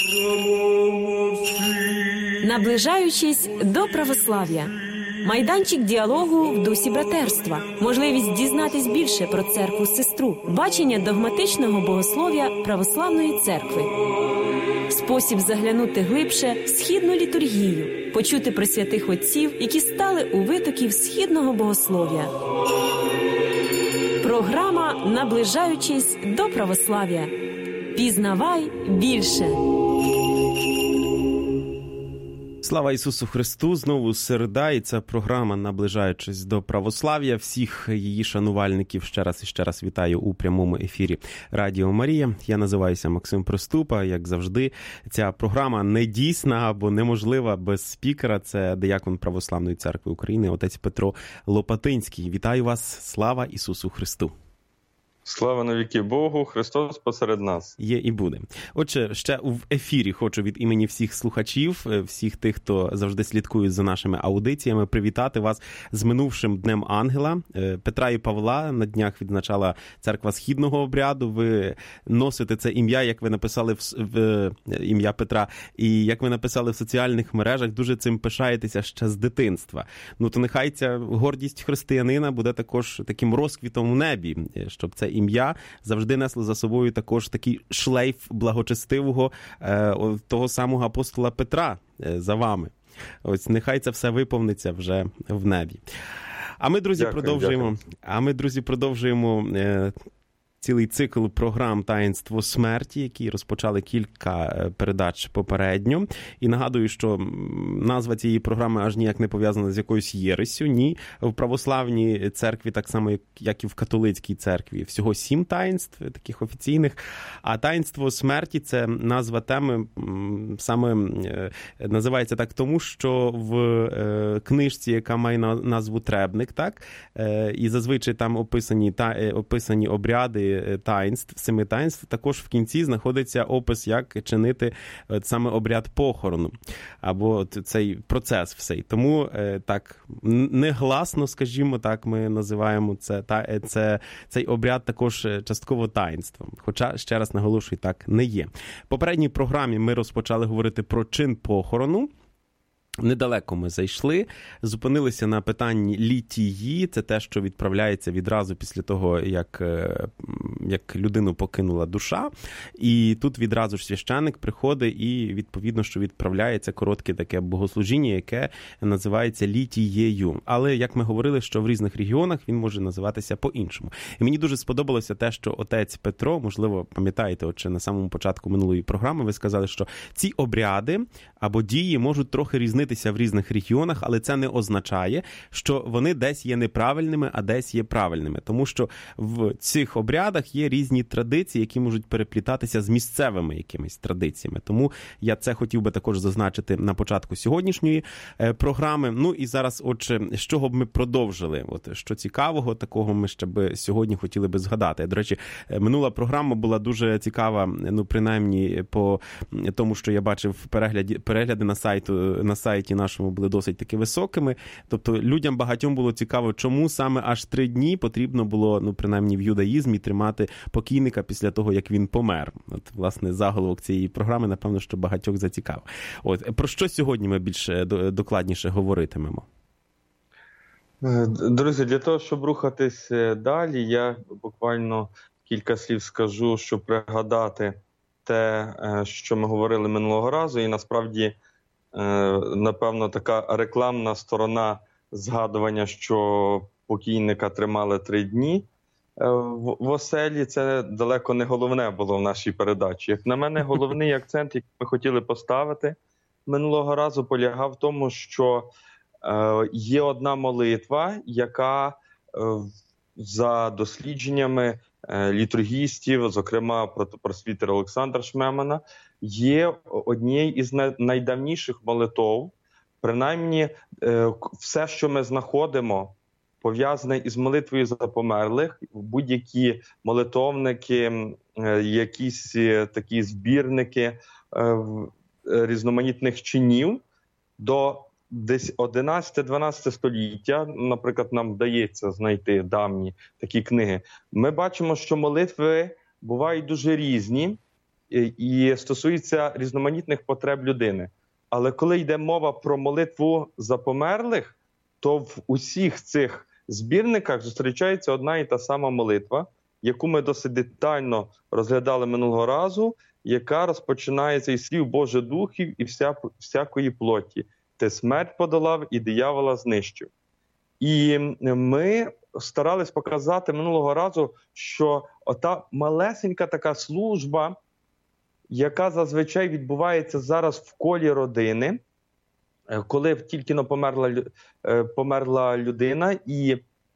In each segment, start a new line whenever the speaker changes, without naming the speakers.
Наближаючись до православ'я. Майданчик діалогу в дусі братерства. Можливість дізнатись більше про церкву-сестру. Бачення догматичного богослов'я православної церкви. Спосіб заглянути глибше в східну літургію. Почути про святих отців, які стали у витоків східного богослов'я. Програма «Наближаючись до православ'я». Пізнавай більше.
Слава Ісусу Христу! Знову середа, і ця програма «Наближаючись до православ'я». Всіх її шанувальників ще раз вітаю у прямому ефірі Радіо Марія. Я називаюся Максим Приступа. Як завжди, ця програма не дійсна або неможлива без спікера. Це диякон Православної церкви України, отець Петро Лопатинський. Вітаю вас! Слава Ісусу Христу!
Слава навіки Богу, Христос посеред нас.
Є і буде. Отже, ще в ефірі хочу від імені всіх слухачів, всіх тих, хто завжди слідкує за нашими аудиціями, привітати вас з минувшим Днем Ангела. Петра і Павла на днях відзначала Церква Східного обряду. Ви носите це ім'я, як ви написали в ім'я Петра, і як ви написали в соціальних мережах, дуже цим пишаєтеся ще з дитинства. Ну, то нехай ця гордість християнина буде також таким розквітом в небі, щоб це ім'я завжди несло за собою також такий шлейф благочестивого того самого апостола Петра за вами. Ось нехай це все виповниться вже в небі. А ми, друзі, продовжуємо цілий цикл програм «Таїнство смерті», які розпочали кілька передач попередньо. І нагадую, що назва цієї програми аж ніяк не пов'язана з якоюсь єрессю. Ні, в православній церкві, так само, як і в католицькій церкві, всього 7 таїнств, таких офіційних. А «Таїнство смерті» – це назва теми, саме називається так тому, що в книжці, яка має назву «Требник», так, і зазвичай там описані обряди таїнств, 7 таїнств, також в кінці знаходиться опис, як чинити саме обряд похорону, або цей процес всей. Тому так, негласно, скажімо так, ми називаємо цей обряд також частково таїнством. Хоча, ще раз наголошую, так не є. В попередній програмі ми розпочали говорити про чин похорону. Недалеко ми зайшли, зупинилися на питанні літії, це те, що відправляється відразу після того, як людину покинула душа, і тут відразу ж священик приходить і, відповідно, що відправляється коротке таке богослужіння, яке називається літією. Але, як ми говорили, що в різних регіонах він може називатися по-іншому. І мені дуже сподобалося те, що отець Петро, можливо, пам'ятаєте, от ще на самому початку минулої програми ви сказали, що ці обряди або дії можуть трохи різнитися в різних регіонах, але це не означає, що вони десь є неправильними, а десь є правильними. Тому що в цих обрядах є різні традиції, які можуть переплітатися з місцевими якимись традиціями. Тому я це хотів би також зазначити на початку сьогоднішньої програми. Ну і зараз, отже, з чого б ми продовжили? От що цікавого, такого ми ще би сьогодні хотіли би згадати. До речі, минула програма була дуже цікава, ну, принаймні по тому, що я бачив перегляди на сайті нашому були досить таки високими. Тобто людям багатьом було цікаво, чому саме аж 3 дні потрібно було, ну, принаймні в юдаїзмі, тримати покійника після того, як він помер. От, власне, заголовок цієї програми, напевно, що багатьох зацікавив. От, про що сьогодні ми більш докладніше говоритимемо?
Друзі, для того, щоб рухатись далі, я буквально кілька слів скажу, щоб пригадати те, що ми говорили минулого разу, і насправді напевно, така рекламна сторона згадування, що покійника тримали 3 дні в оселі, це далеко не головне було в нашій передачі. Як на мене, головний акцент, який ми хотіли поставити минулого разу, полягав в тому, що є одна молитва, яка за дослідженнями літургістів, зокрема протопросвітера Олександра Шмемана, є однією із найдавніших молитов. Принаймні, все, що ми знаходимо, пов'язане із молитвою за померлих, будь-які молитовники, якісь такі збірники різноманітних чинів до десь 11-12 століття, наприклад, нам вдається знайти давні такі книги, ми бачимо, що молитви бувають дуже різні, і стосується різноманітних потреб людини. Але коли йде мова про молитву за померлих, то в усіх цих збірниках зустрічається одна і та сама молитва, яку ми досить детально розглядали минулого разу, яка розпочинається із слів «Боже духів і всякої плоті. Ти смерть подолав і диявола знищив». І ми старались показати минулого разу, що ота малесенька така служба, яка зазвичай відбувається зараз в колі родини, коли тільки померла людина і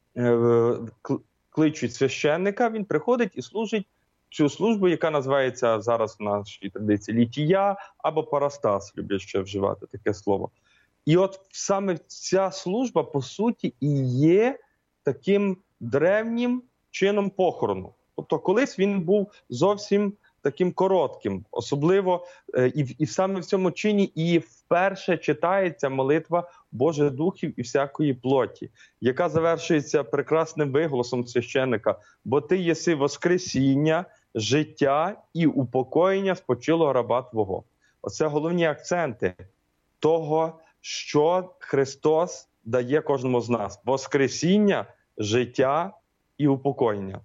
кличуть священника, він приходить і служить цю службу, яка називається зараз в нашій традиції літія або парастас, люблять ще вживати таке слово. І от саме ця служба, по суті, і є таким древнім чином похорону. Тобто колись він був зовсім таким коротким, особливо і саме в цьому чині і вперше читається молитва «Боже духів і всякої плоті», яка завершується прекрасним виголосом священника: «Бо ти єси воскресіння, життя і упокоєння спочилого раба Твого». Оце головні акценти того, що Христос дає кожному з нас: воскресіння, життя і упокоєння.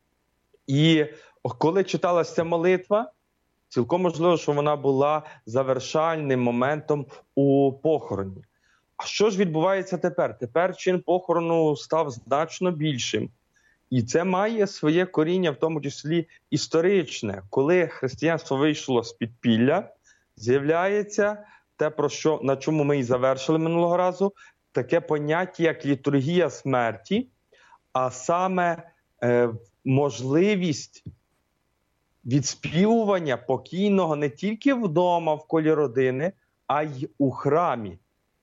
І коли читалася ця молитва, цілком можливо, що вона була завершальним моментом у похороні. А що ж відбувається тепер? Тепер чин похорону став значно більшим. І це має своє коріння, в тому числі історичне. Коли християнство вийшло з підпілля, з'являється те, на чому ми і завершили минулого разу, таке поняття, як літургія смерті, а саме можливість відспівування покійного не тільки вдома, в колі родини, а й у храмі.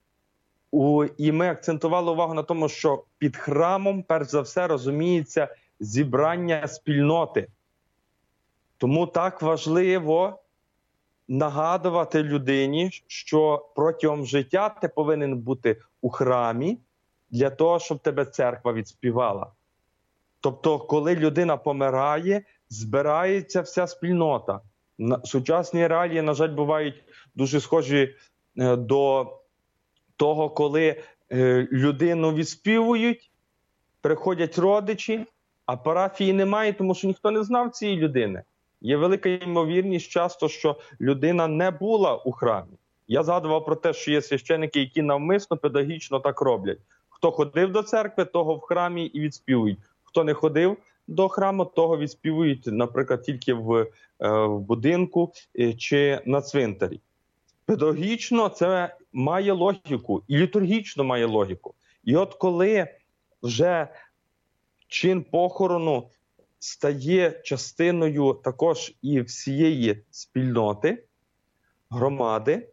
І ми акцентували увагу на тому, що під храмом, перш за все, розуміється зібрання спільноти. Тому так важливо нагадувати людині, що протягом життя ти повинен бути у храмі для того, щоб тебе церква відспівала. Тобто, коли людина помирає, збирається вся спільнота. Сучасні реалії, на жаль, бувають дуже схожі до того, коли людину відспівують, приходять родичі, а парафії немає, тому що ніхто не знав цієї людини. Є велика ймовірність часто, що людина не була у храмі. Я згадував про те, що є священики, які навмисно, педагогічно так роблять. Хто ходив до церкви, того в храмі і відспівують. Хто не ходив до храму, того відспівують, наприклад, тільки в будинку чи на цвинтарі. Педагогічно це має логіку, і літургічно має логіку. І от коли вже чин похорону стає частиною також і всієї спільноти, громади,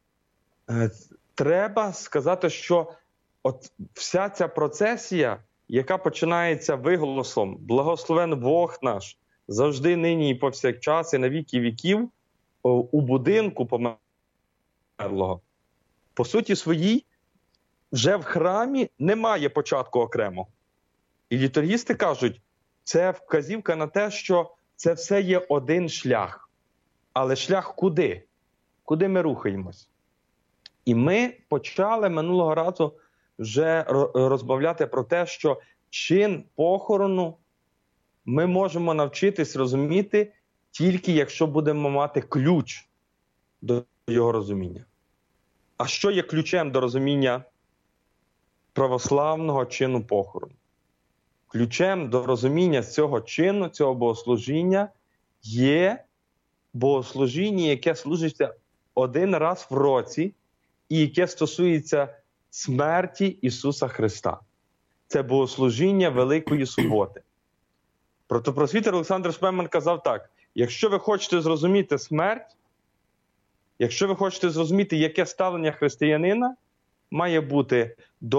треба сказати, що от вся ця процесія, яка починається виголосом «Благословен Бог наш, завжди, нині і повсякчас, і на віки віків», у будинку померлого, по суті своїй, вже в храмі немає початку окремо. І літургісти кажуть, це вказівка на те, що це все є один шлях. Але шлях куди? Куди ми рухаємось? І ми почали минулого разу вже розмовляти про те, що чин похорону ми можемо навчитись розуміти тільки якщо будемо мати ключ до його розуміння. А що є ключем до розуміння православного чину похорону? Ключем до розуміння цього чину, цього богослужіння є богослужіння, яке служиться один раз в році і яке стосується смерті Ісуса Христа. Це богослужіння Великої Суботи. Протопросвітер Олександр Шпеман казав так: якщо ви хочете зрозуміти смерть, якщо ви хочете зрозуміти, яке ставлення християнина має бути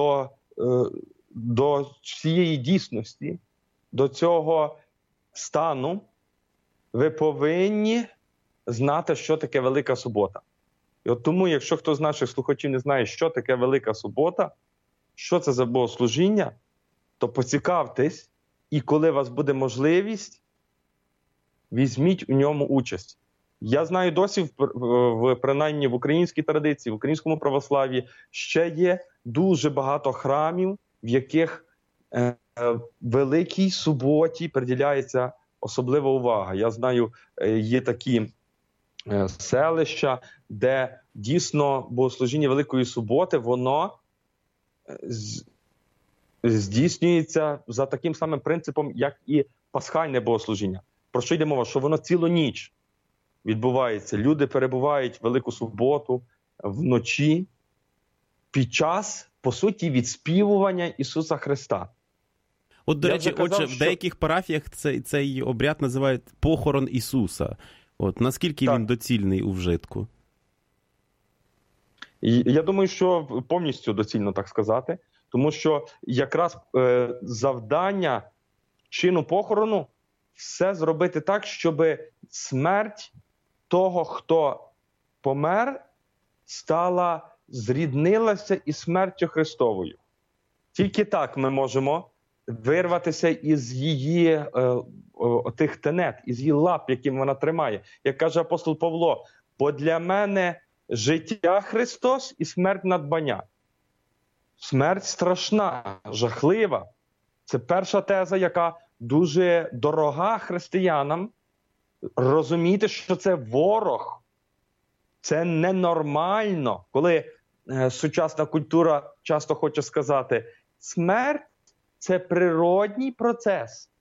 до цієї дійсності, до цього стану, ви повинні знати, що таке Велика Субота. І от тому, якщо хто з наших слухачів не знає, що таке Велика Субота, що це за богослужіння, то поцікавтесь, і коли у вас буде можливість, візьміть у ньому участь. Я знаю досі, принаймні в українській традиції, в українському православ'ї, ще є дуже багато храмів, в яких Великій суботі приділяється особлива увага. Я знаю, є такі селища, де дійсно богослужіння Великої суботи, воно здійснюється за таким самим принципом, як і пасхальне богослужіння. Про що йде мова? Що воно цілу ніч відбувається. Люди перебувають Велику суботу вночі під час, по суті, відспівування Ісуса Христа.
От, до речі, в деяких парафіях цей обряд називають похорон Ісуса. От, наскільки він доцільний у вжитку?
Я думаю, що повністю доцільно так сказати. Тому що якраз завдання чину похорону все зробити так, щоб смерть того, хто помер, зріднилася із смертю Христовою. Тільки так ми можемо вирватися із її тих тенет, із її лап, яким вона тримає. Як каже апостол Павло, бо для мене життя Христос і смерть надбання. Смерть страшна, жахлива. Це перша теза, яка дуже дорога християнам. Розуміти, що це ворог. Це ненормально. Коли сучасна культура часто хоче сказати, смерть – це природній процес.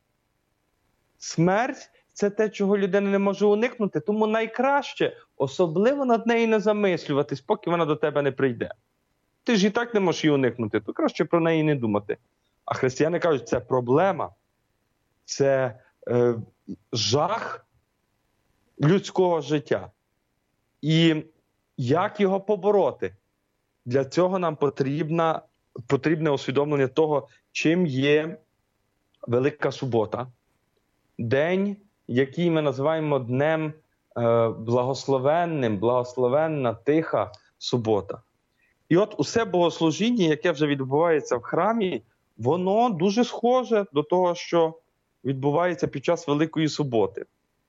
Смерть – це те, чого людина не може уникнути. Тому найкраще особливо над нею не замислюватись, поки вона до тебе не прийде. Ти ж і так не можеш її уникнути, то краще про неї не думати. А християни кажуть, це проблема, це жах людського життя. І як його побороти? Для цього нам потрібне усвідомлення того, чим є Велика Субота. День, який ми називаємо днем благословенним, благословенна, тиха субота. І от усе богослужіння, яке вже відбувається в храмі, воно дуже схоже до того, що відбувається під час Великої Суботи.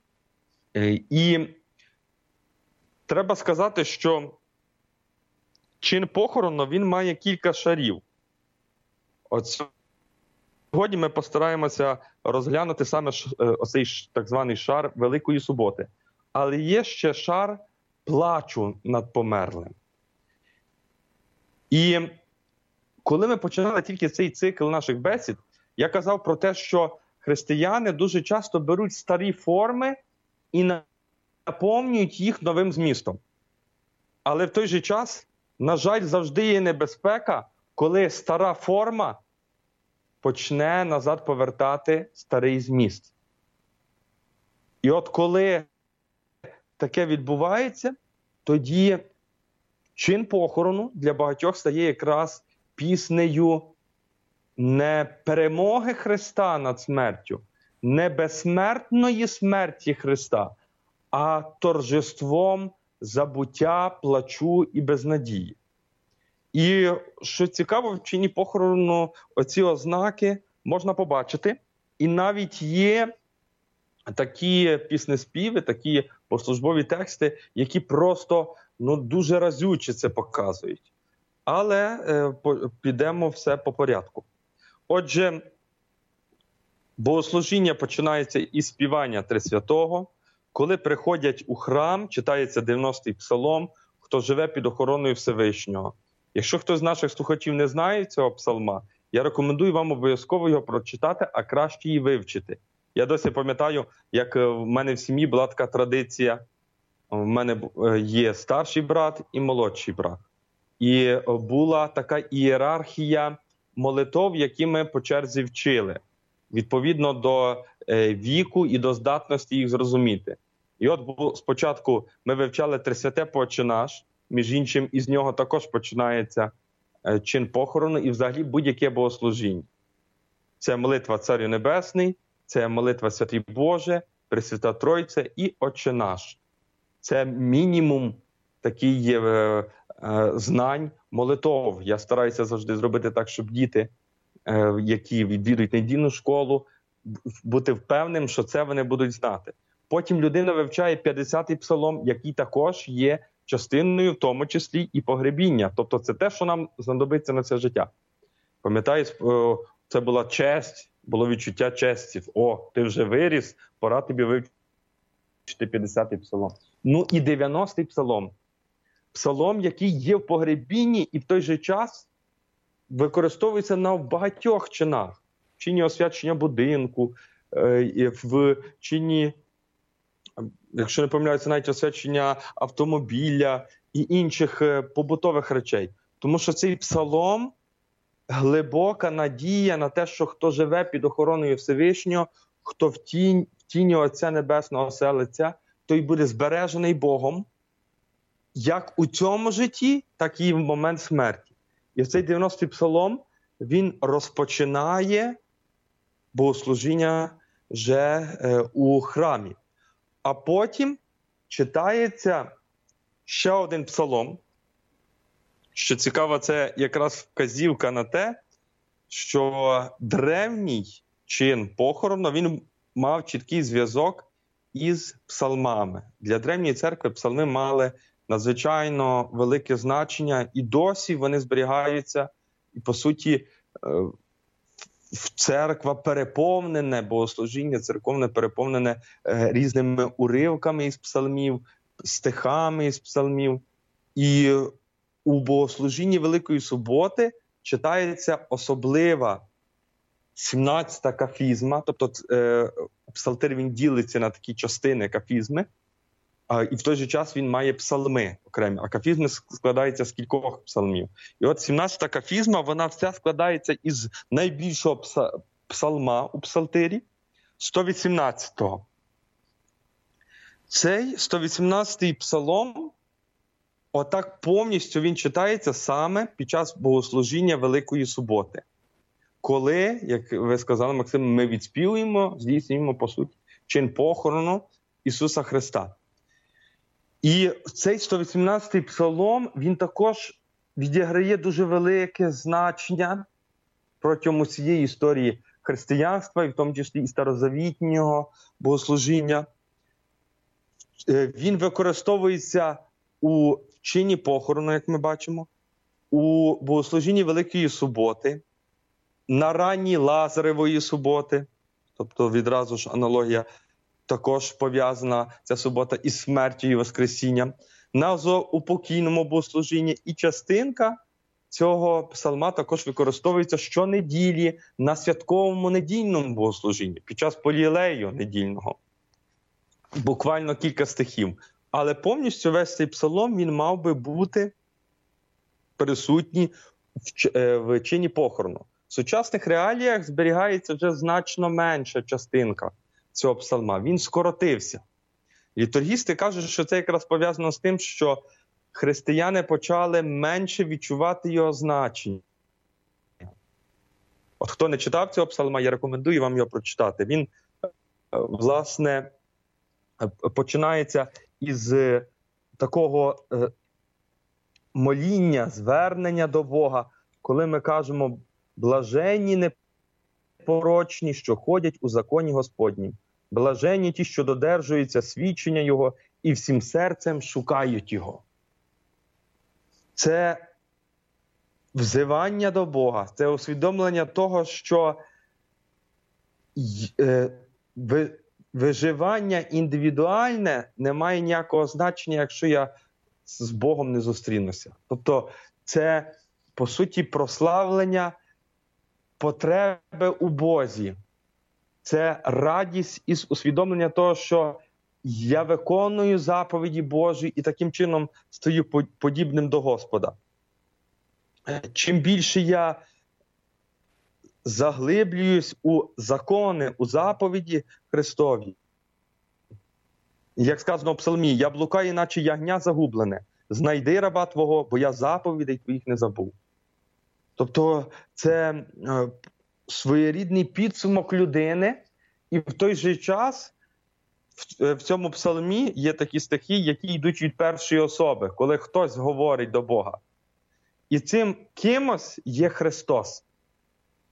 І треба сказати, що чин похорону, він має кілька шарів. От сьогодні ми постараємося розглянути саме оцей так званий шар Великої Суботи. Але є ще шар плачу над померлим. І коли ми починали тільки цей цикл наших бесід, я казав про те, що християни дуже часто беруть старі форми і наповнюють їх новим змістом. Але в той же час, на жаль, завжди є небезпека, коли стара форма почне назад повертати старий зміст. І от коли таке відбувається, тоді чин похорону для багатьох стає якраз піснею не перемоги Христа над смертю, не безсмертної смерті Христа, а торжеством забуття, плачу і безнадії. І, що цікаво, в чині похорону оці ознаки можна побачити. І навіть є такі піснеспіви, такі послужбові тексти, які просто дуже разюче це показують. Але підемо все по порядку. Отже, богослужіння починається із співання Трисвятого. Коли приходять у храм, читається 90-й псалом, хто живе під охороною Всевишнього. Якщо хтось з наших слухачів не знає цього псалма, я рекомендую вам обов'язково його прочитати, а краще її вивчити. Я досі пам'ятаю, як в мене в сім'ї була така традиція. В мене є старший брат і молодший брат. І була така ієрархія молитов, які ми по черзі вчили, відповідно до віку і до здатності їх зрозуміти. І от спочатку ми вивчали Трисвяте Отче наш, між іншим із нього також починається чин похорону і взагалі будь-яке богослужіння. Це молитва Царю Небесний, це молитва Святий Боже, Пресвята Тройця і Отче наш. Це мінімум такий знань молитов. Я стараюся завжди зробити так, щоб діти, які відвідують недільну школу, бути впевненим, що це вони будуть знати. Потім людина вивчає 50-й псалом, який також є частиною, в тому числі і погребіння. Тобто це те, що нам знадобиться на це життя. Пам'ятаю, це була честь, було відчуття честі. О, ти вже виріс, пора тобі вивчити 50-й псалом. Ну і 90-й псалом. Псалом, який є в погребінні і в той же час використовується на багатьох чинах. В чині освячення будинку, в чині, якщо не помиляюся, навіть освячення автомобіля і інших побутових речей. Тому що цей псалом – глибока надія на те, що хто живе під охороною Всевишнього, хто в тіні Отця Небесного оселиться, той буде збережений Богом, як у цьому житті, так і в момент смерті. І в цей 90-й псалом він розпочинає богослужіння вже у храмі. А потім читається ще один псалом. Що цікаво, це якраз вказівка на те, що древній чин похорону, він мав чіткий зв'язок із псалмами. Для древньої церкви псалми мали надзвичайно велике значення, і досі вони зберігаються, і, по суті, церква переповнене, богослужіння церковне переповнене різними уривками із псалмів, стихами із псалмів. І у богослужінні Великої Суботи читається особлива 17-та кафізма, тобто псалтир він ділиться на такі частини кафізми, і в той же час він має псалми окремі, а кафізми складаються з кількох псалмів. І от 17-та кафізма, вона вся складається із найбільшого псалма у псалтирі, 118-го. Цей 118-й псалом, отак повністю він читається саме під час богослужіння Великої Суботи. Коли, як ви сказали, Максим, ми відспівуємо, здійснюємо, по суті, чин похорону Ісуса Христа. І цей 118-й псалом, він також відіграє дуже велике значення протягом усієї історії християнства, і в тому числі і старозавітнього богослужіння. Він використовується у чині похорону, як ми бачимо, у богослужінні Великої Суботи, на ранній Лазаревої суботи, тобто відразу ж аналогія також пов'язана, ця субота, із смертю і воскресінням, на заупокійному богослужінні. І частинка цього псалма також використовується щонеділі на святковому недільному богослужінні, під час полілею недільного. Буквально кілька стихів. Але повністю весь цей псалом, він мав би бути присутній в чині похорону. В сучасних реаліях зберігається вже значно менша частинка цього псалма. Він скоротився. Літургісти кажуть, що це якраз пов'язано з тим, що християни почали менше відчувати його значення. От хто не читав цього псалма, я рекомендую вам його прочитати. Він, власне, починається із такого моління, звернення до Бога, коли ми кажемо «блаженні непорочні, що ходять у законі Господнім, блаженні ті, що додержуються свідчення Його і всім серцем шукають Його». Це взивання до Бога, це усвідомлення того, що виживання індивідуальне не має ніякого значення, якщо я з Богом не зустрінуся. Тобто це, по суті, прославлення потреби у Бозі. Це радість із усвідомлення того, що я виконую заповіді Божі і таким чином стаю подібним до Господа. Чим більше я заглиблююсь у закони, у заповіді Христові. Як сказано в псалмі, «Я блукаю, наче ягня загублене. Знайди раба Твого, бо я заповідей Твоїх не забув». Тобто це своєрідний підсумок людини, і в той же час в цьому псалмі є такі стихи, які йдуть від першої особи, коли хтось говорить до Бога. І цим кимось є Христос,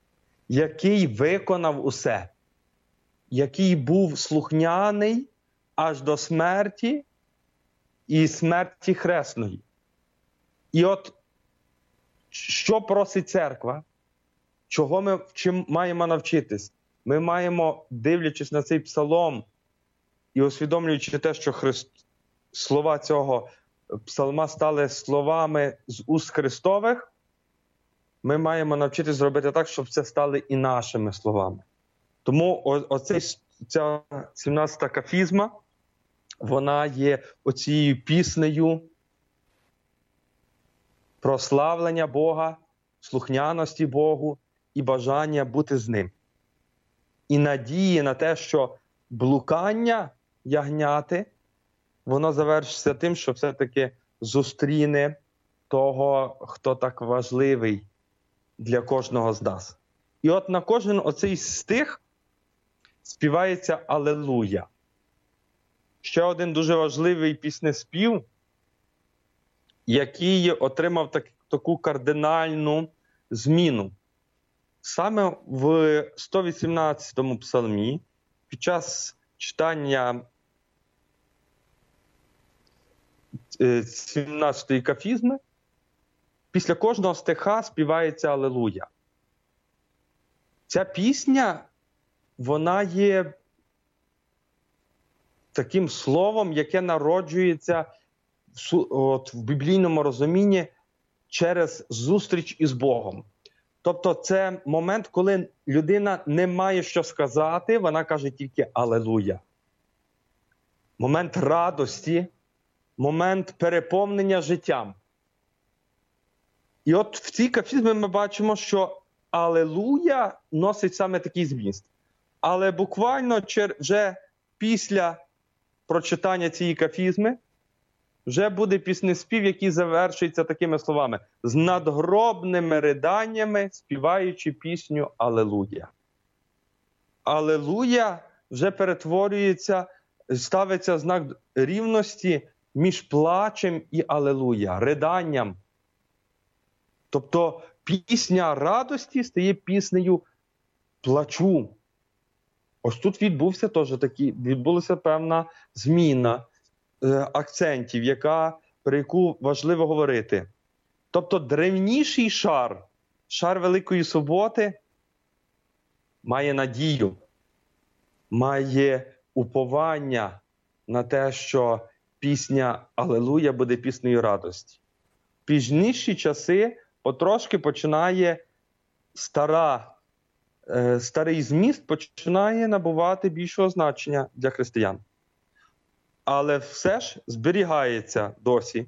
який виконав усе, який був слухняний аж до смерті і смерті хресної. І от що просить церква? Чим маємо навчитись? Ми маємо, дивлячись на цей псалом і усвідомлюючи те, що слова цього псалма стали словами з уст Христових, ми маємо навчитись зробити так, щоб це стали і нашими словами. Тому ця 17-та кафізма, вона є оцією піснею прославлення Бога, слухняності Богу і бажання бути з Ним. І надії на те, що блукання ягняти, воно завершиться тим, що все-таки зустріне того, хто так важливий для кожного з нас. І от на кожен оцей стих співається «Алелуя». Ще один дуже важливий піснеспів, який отримав таку кардинальну зміну. Саме в 118-му псалмі, під час читання 17-ї кафізми, після кожного стиха співається «Алелуя». Ця пісня, вона є таким словом, яке народжується в біблійному розумінні через зустріч із Богом. Тобто це момент, коли людина не має що сказати, вона каже тільки «Алелуя». Момент радості, момент переповнення життям. І от в цій кафізмі ми бачимо, що «Алелуя» носить саме такий зміст. Але буквально вже після прочитання цієї кафізми вже буде піснеспів, який завершується такими словами: «З надгробними риданнями співаючи пісню «Алелуя». «Алелуя» вже перетворюється, ставиться знак рівності між плачем і «Алелуя», riданням. Тобто пісня радості стає піснею плачу. Ось тут відбулася певна зміна акцентів, про яку важливо говорити. Тобто древніший шар Великої Суботи, має надію, має уповання на те, що пісня «Алелуя» буде піснею радості. В пізніші часи потрошки починає старий зміст починає набувати більшого значення для християн. Але все ж зберігається досі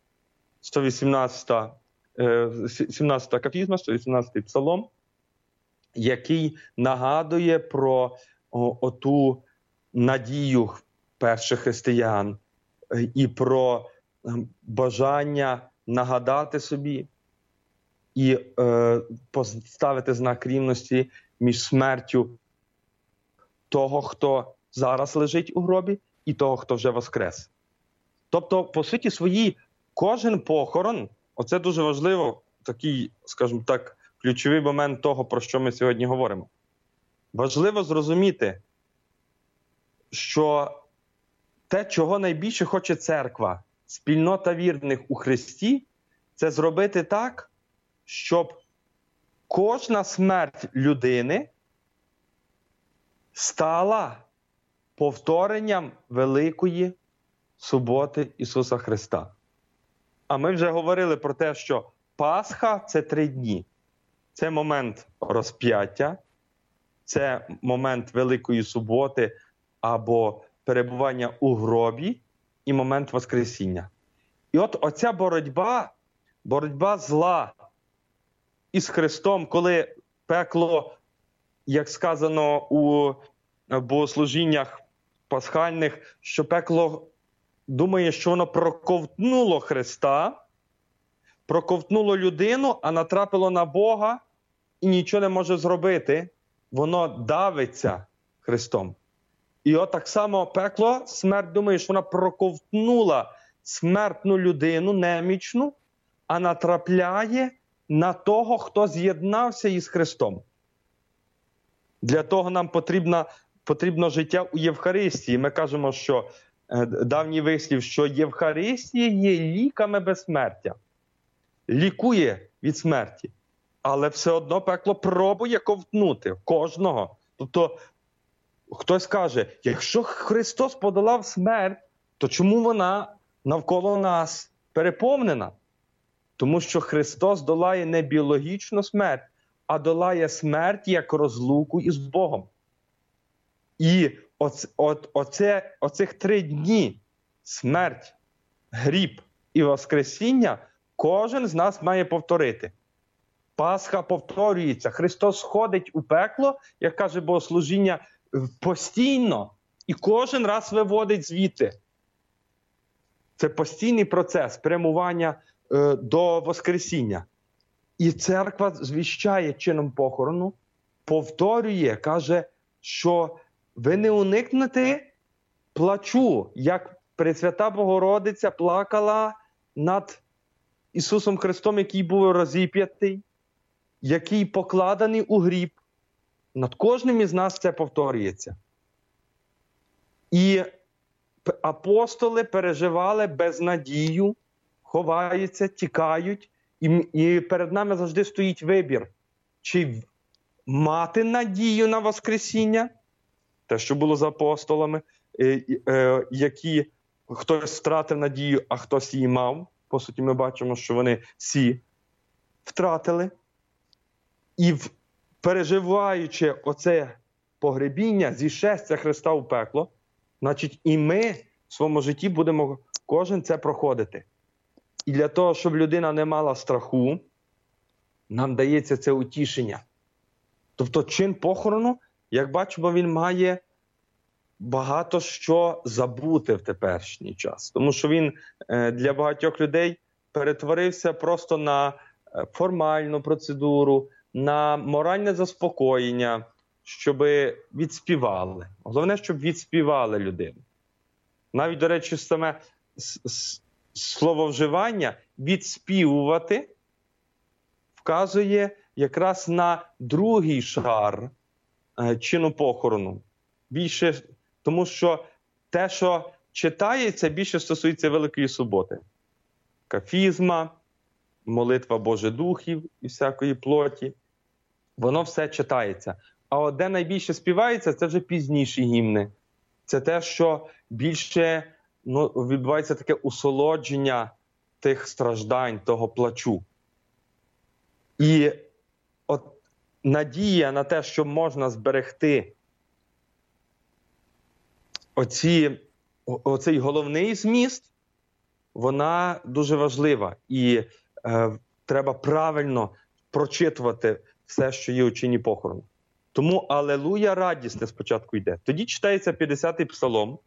17-та кафізма, 118-й псалом, який нагадує про оту надію перших християн і про бажання нагадати собі і поставити знак рівності між смертю того, хто зараз лежить у гробі, і того, хто вже воскрес. Тобто, по суті своїй, кожен похорон, оце дуже важливо, такий, скажімо так, ключовий момент того, про що ми сьогодні говоримо. Важливо зрозуміти, що те, чого найбільше хоче церква, спільнота вірних у Христі, це зробити так, щоб кожна смерть людини стала повторенням Великої Суботи Ісуса Христа. А ми вже говорили про те, що Пасха – це 3 дні. Це момент розп'яття, це момент Великої Суботи або перебування у гробі і момент Воскресіння. І от оця боротьба зла із Христом, коли пекло, як сказано у богослужіннях пасхальних, що пекло думає, що воно проковтнуло Христа, проковтнуло людину, а натрапило на Бога і нічого не може зробити. Воно давиться Христом. І от так само пекло, смерть думає, що вона проковтнула смертну людину, немічну, а натрапляє на того, хто з'єднався із Христом. Для того нам потрібна потрібно життя у Євхаристії. Ми кажемо, що давній вислів, що Євхаристія є ліками безсмертя. Лікує від смерті. Але все одно пекло пробує ковтнути кожного. Тобто хтось каже, якщо Христос подолав смерть, то чому вона навколо нас переповнена? Тому що Христос долає не біологічну смерть, а долає смерть як розлуку із Богом. І оцих 3 дні – смерть, гріб і воскресіння – кожен з нас має повторити. Пасха повторюється. Христос сходить у пекло, як каже богослужіння, постійно. І кожен раз виводить звідти. Це постійний процес прямування до воскресіння. І церква звіщає чином похорону, повторює, каже, що ви не уникнете плачу, як Пресвята Богородиця плакала над Ісусом Христом, який був розіп'ятий, який покладений у гріб. Над кожним із нас це повторюється. І апостоли переживали безнадію, ховаються, тікають, і перед нами завжди стоїть вибір. Чи мати надію на воскресіння, те, що було з апостолами, які хтось втратив надію, а хтось її мав. По суті, ми бачимо, що вони всі втратили. І переживаючи оце погребіння, зішестя Христа у пекло, значить і ми в своєму житті будемо кожен це проходити. І для того, щоб людина не мала страху, нам дається це утішення. Тобто чин похорону, як бачимо, він має багато що забути в теперішній час. Тому що він для багатьох людей перетворився просто на формальну процедуру, на моральне заспокоєння, щоб відспівали. Головне, щоб відспівали людину. Навіть, до речі, саме слововживання «відспівувати» вказує якраз на другий шар чину похорону. Більше, тому що те, що читається, більше стосується Великої Суботи. Кафізма, молитва Божих духів і всякої плоті. Воно все читається. А от де найбільше співається, це вже пізніші гімни. Це те, що більше відбувається таке усолодження тих страждань, того плачу. І от надія на те, що можна зберегти оцей головний зміст, вона дуже важлива. І треба правильно прочитувати все, що є у чині похорону. Тому «Алелуя» радісне спочатку йде. Тоді читається 50-й псалом.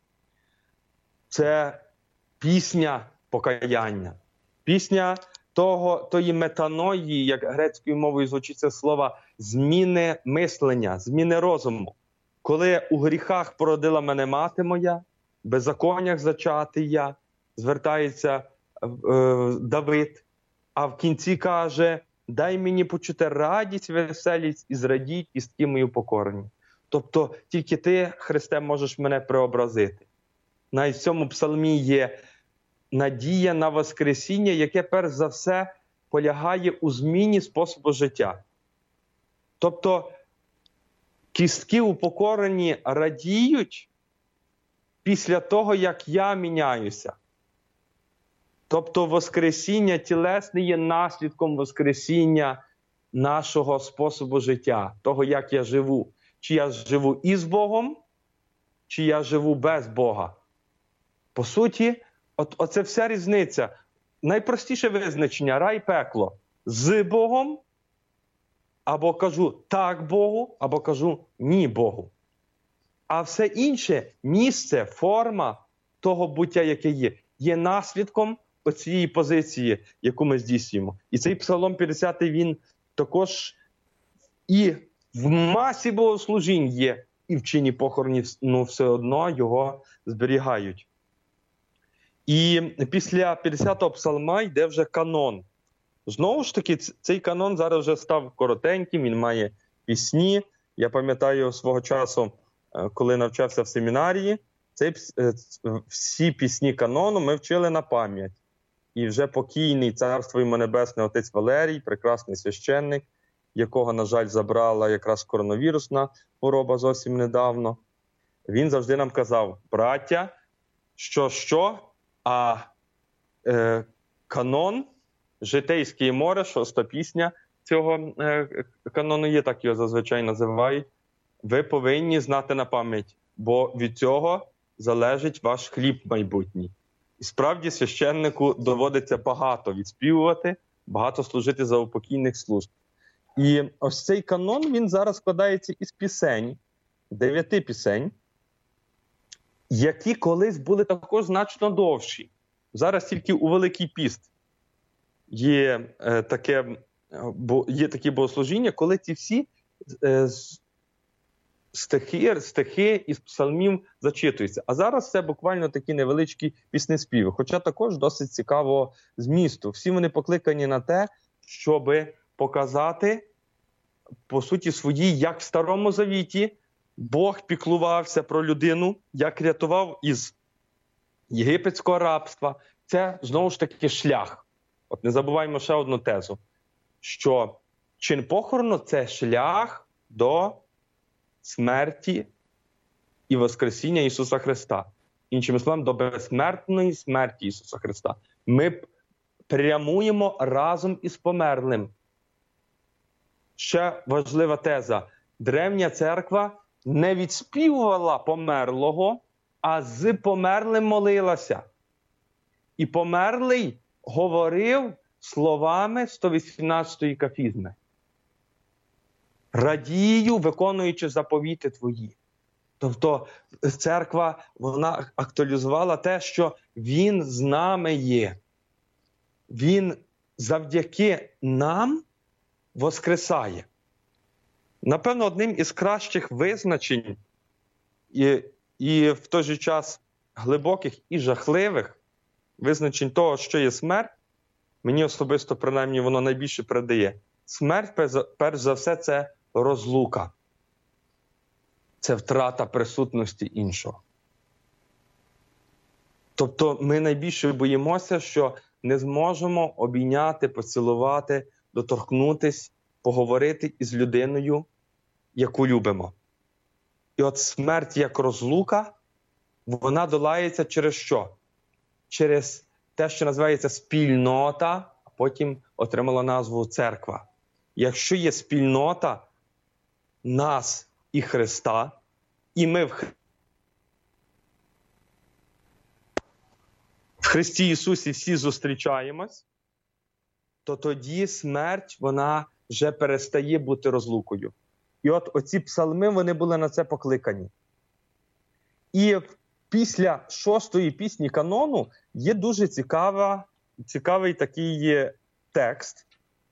Це пісня покаяння. Пісня тої метаної, як грецькою мовою звучить це слово, зміни мислення, зміни розуму. Коли у гріхах породила мене мати моя, в беззаконнях зачатий я, звертається Давид, а в кінці каже: дай мені почути радість, веселість і зрадіть кістки мої покорені. Тобто тільки ти, Христе, можеш мене преобразити. Навіть в цьому псалмі є надія на воскресіння, яке перш за все полягає у зміні способу життя. Тобто кістки упокорені радіють після того, як я міняюся. Тобто воскресіння тілесне є наслідком воскресіння нашого способу життя, того, як я живу. Чи я живу із Богом, чи я живу без Бога. По суті, оце вся різниця. Найпростіше визначення – рай, пекло. З Богом, або кажу так Богу, або кажу ні Богу. А все інше місце, форма того буття, яке є наслідком оцієї позиції, яку ми здійснюємо. І цей Псалом 50, він також і в масі богослужінь є, і в чині похороні, все одно його зберігають. І після 50-го псалма йде вже канон. Знову ж таки, цей канон зараз вже став коротеньким, він має пісні. Я пам'ятаю свого часу, коли навчався в семінарії, всі пісні канону ми вчили на пам'ять. І вже покійний, царство йому небесне, отець Валерій, прекрасний священник, якого, на жаль, забрала якраз коронавірусна хвороба зовсім недавно, він завжди нам казав: браття, а канон, Житейське море, 6-та пісня цього канону є, так його зазвичай називають, ви повинні знати на пам'ять, бо від цього залежить ваш хліб майбутній. І справді священнику доводиться багато відспівувати, багато служити за упокійних служб. І ось цей канон, він зараз складається із пісень, 9 пісень, які колись були також значно довші. Зараз тільки у Великий Піст є такі богослужіння, коли ці всі стихи із псалмів зачитуються. А зараз це буквально такі невеличкі піснеспіви, хоча також досить цікаво змісту. Всі вони покликані на те, щоб показати, по суті своїй, як в Старому Завіті Бог піклувався про людину, як рятував із єгипетського рабства. Це, знову ж таки, шлях. От не забуваємо ще одну тезу, що чин похорону – це шлях до смерті і воскресіння Ісуса Христа. Іншими словами, до безсмертної смерті Ісуса Христа. Ми прямуємо разом із померлим. Ще важлива теза. Древня церква не відспівувала померлого, а з померлим молилася. І померлий говорив словами 118-ї кафізми. Радію, виконуючи заповіти твої. Тобто церква, вона актуалізувала те, що він з нами є. Він завдяки нам воскресає. Напевно, одним із кращих визначень і в той же час глибоких і жахливих визначень того, що є смерть, мені особисто, принаймні, воно найбільше передає. Смерть, перш за все, це розлука. Це втрата присутності іншого. Тобто ми найбільше боїмося, що не зможемо обійняти, поцілувати, доторкнутись, поговорити із людиною, яку любимо. І от смерть як розлука, вона долається через що? Через те, що називається спільнота, а потім отримала назву церква. Якщо є спільнота нас і Христа, і ми в Христі Ісусі всі зустрічаємось, то тоді смерть, вона вже перестає бути розлукою. І от оці псалми, вони були на це покликані. І після 6-ї пісні канону є дуже цікавий такий текст,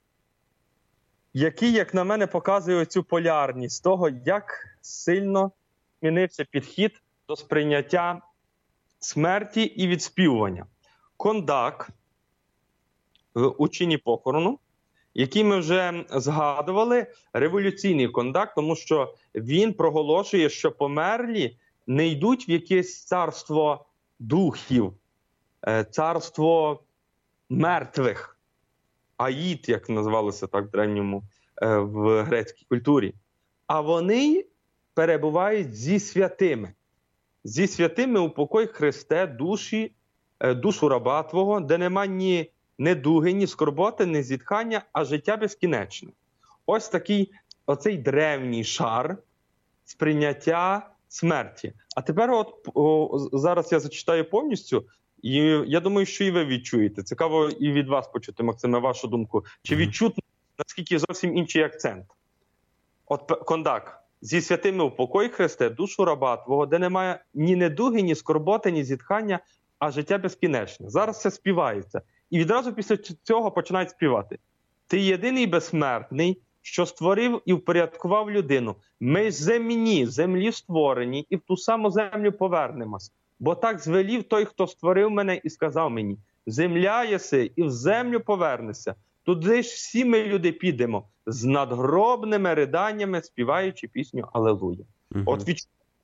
який, як на мене, показує оцю полярність того, як сильно змінився підхід до сприйняття смерті і відспівування. Кондак у чині похорону, який ми вже згадували, революційний кондак, тому що він проголошує, що померлі не йдуть в якесь царство духів, царство мертвих, аїд, як називалося так в древньому, в грецькій культурі, а вони перебувають зі святими. Зі святими упокой, Христе, душу раба Твого, де нема ні недуги, ні скорботи, ні зітхання, а життя безкінечне. Ось такий оцей древній шар сприйняття смерті. А тепер зараз я зачитаю повністю, і я думаю, що і ви відчуєте. Цікаво і від вас почути, Максиме, вашу думку. Чи відчутно, наскільки зовсім інший акцент? От кондак. Зі святими упокой, Христе, душу раба Твого, де немає ні недуги, ні скорботи, ні зітхання, а життя безкінечне. Зараз це співається. І відразу після цього починають співати. Ти єдиний безсмертний, що створив і впорядкував людину. Ми землі створені, і в ту саму землю повернемось. Бо так звелів той, хто створив мене і сказав мені: земля єси, і в землю повернешся. Туди ж всі ми, люди, підемо з надгробними риданнями, співаючи пісню «Алелуя». От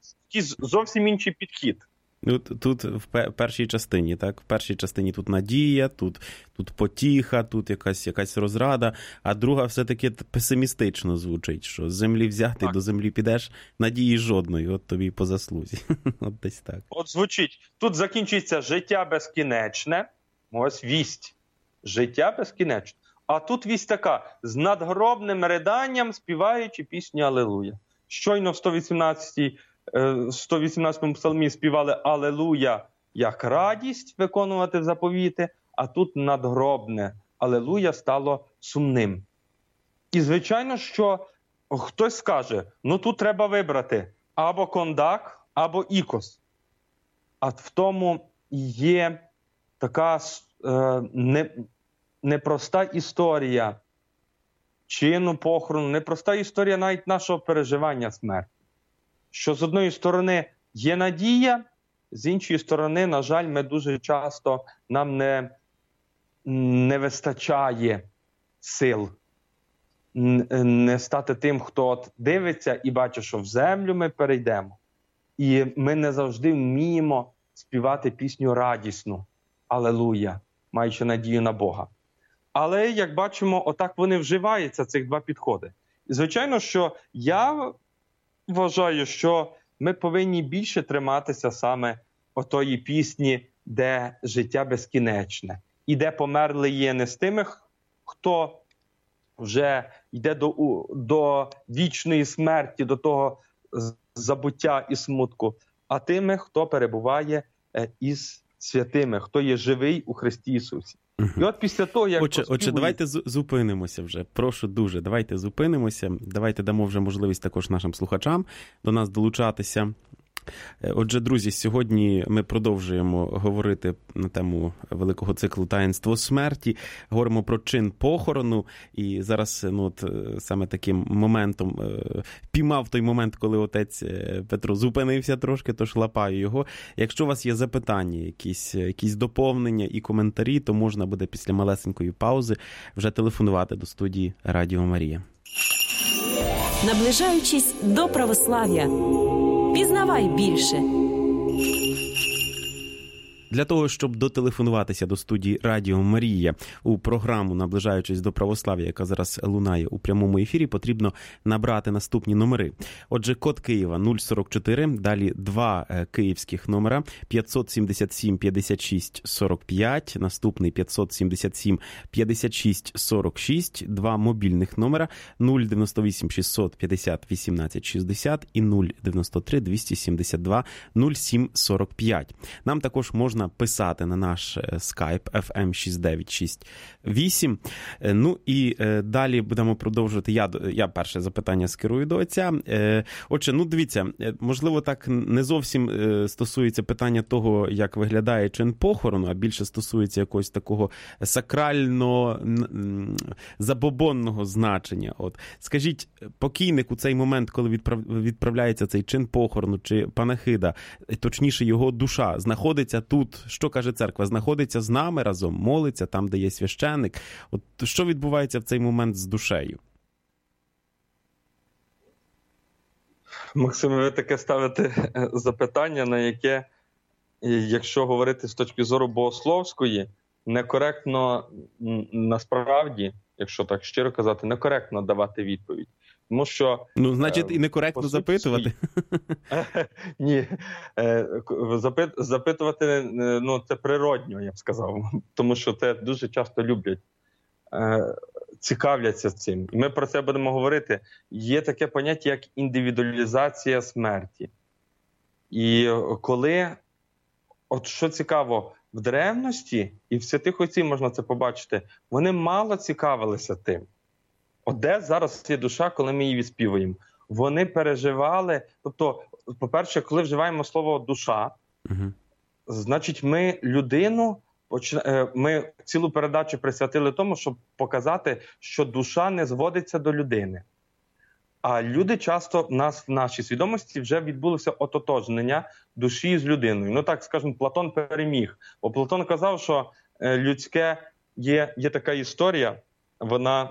якийсь зовсім інший підхід.
Тут в першій частині, так? В першій частині тут надія, тут потіха, тут якась розрада, а друга все-таки песимістично звучить, що з землі взяти, до землі підеш, надії жодної, от тобі по заслузі. От десь так.
От звучить, тут закінчується життя безкінечне, ось вість, життя безкінечне. А тут вість така, з надгробним риданням співаючи пісню «Алелуя». Щойно в 118-му псалмі співали «Алелуя» як радість виконувати заповіти, а тут надгробне «Алелуя» стало сумним. І, звичайно, що хтось скаже, ну тут треба вибрати або кондак, або ікос. А в тому є така непроста історія чину похорону, непроста історія навіть нашого переживання смерті. Що з одної сторони є надія, з іншої сторони, на жаль, ми дуже часто, нам не вистачає сил не стати тим, хто от дивиться і бачить, що в землю ми перейдемо. І ми не завжди вміємо співати пісню радісну «Алелуя», маючи надію на Бога. Але, як бачимо, отак вони вживаються, цих два підходи. І, звичайно, що я вважаю, що ми повинні більше триматися саме отої пісні, де життя безкінечне. І де померли є не з тими, хто вже йде до вічної смерті, до того забуття і смутку, а тими, хто перебуває із святими, хто є живий у Христі Ісусі. І от після того, як...
Отже, давайте зупинимося вже. Прошу дуже, давайте зупинимося. Давайте дамо вже можливість також нашим слухачам до нас долучатися. Отже, друзі, сьогодні ми продовжуємо говорити на тему великого циклу «Таїнство смерті». Говоримо про чин похорону. І зараз саме таким моментом піймав той момент, коли отець Петро зупинився трошки, тож лапаю його. Якщо у вас є запитання, якісь доповнення і коментарі, то можна буде після малесенької паузи вже телефонувати до студії Радіо Марія.
Наближаючись до православ'я, пізнавай більше.
Для того, щоб дотелефонуватися до студії Радіо Марія у програму «Наближаючись до православ'я», яка зараз лунає у прямому ефірі, потрібно набрати наступні номери. Отже, код Києва 044, далі два київських номера 577 56 45, наступний 577 56 46, два мобільних номера 098 650 18 60 і 093 272 07 45. Нам також можна писати на наш скайп FM6968. Ну і далі будемо продовжувати. Я перше запитання скерую до отця. Отже, дивіться, можливо, так не зовсім стосується питання того, як виглядає чин похорону, а більше стосується якогось такого сакрально-забобонного значення. От. Скажіть, покійник у цей момент, коли відправляється цей чин похорону чи панахида, точніше його душа, знаходиться тут, що каже церква, знаходиться з нами разом, молиться там, де є священник. От що відбувається в цей момент з душею?
Максим, ви таке ставите запитання, на яке, якщо говорити з точки зору богословської, некоректно насправді, якщо так щиро казати, некоректно давати відповідь. Тому що...
значить, і некоректно запитувати.
Ні, запитувати, це природньо, я б сказав. Тому що це дуже часто люблять, цікавляться цим. І ми про це будемо говорити. Є таке поняття, як індивідуалізація смерті. І коли, от що цікаво, в древності, і в святих отців можна це побачити, вони мало цікавилися тим. От де зараз є душа, коли ми її відспівуємо? Вони переживали, тобто, по-перше, коли вживаємо слово «душа», значить ми людину, ми цілу передачу присвятили тому, щоб показати, що душа не зводиться до людини. А люди часто, в нашій свідомості вже відбулося ототожнення душі з людиною. Так, скажімо, Платон переміг. Бо Платон казав, що людське є така історія, вона,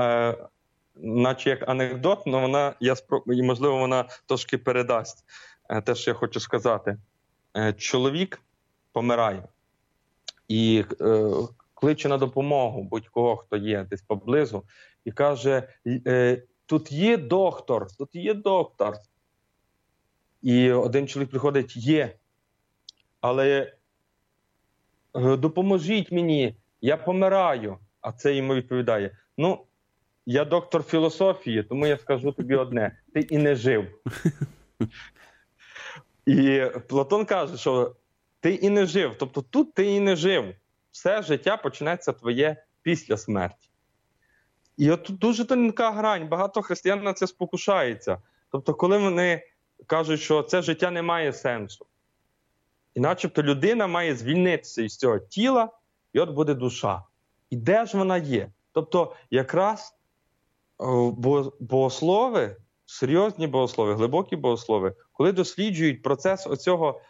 наче як анекдот, але можливо, вона трошки передасть. те, що я хочу сказати. Чоловік помирає і кличе на допомогу будь-кого, хто є десь поблизу, і каже, тут є доктор. І один чоловік приходить, є, але допоможіть мені, я помираю. А це йому відповідає, я доктор філософії, тому я скажу тобі одне, ти і не жив. І Платон каже, що ти і не жив, тобто тут ти і не жив. Все життя почнеться твоє після смерті. І от тут дуже тонка грань, багато християн на це спокушається. Тобто коли вони кажуть, що це життя не має сенсу. І начебто людина має звільнитися із цього тіла, і от буде душа. І де ж вона є? Тобто якраз богослови, серйозні богослови, глибокі богослови, коли досліджують процес оцього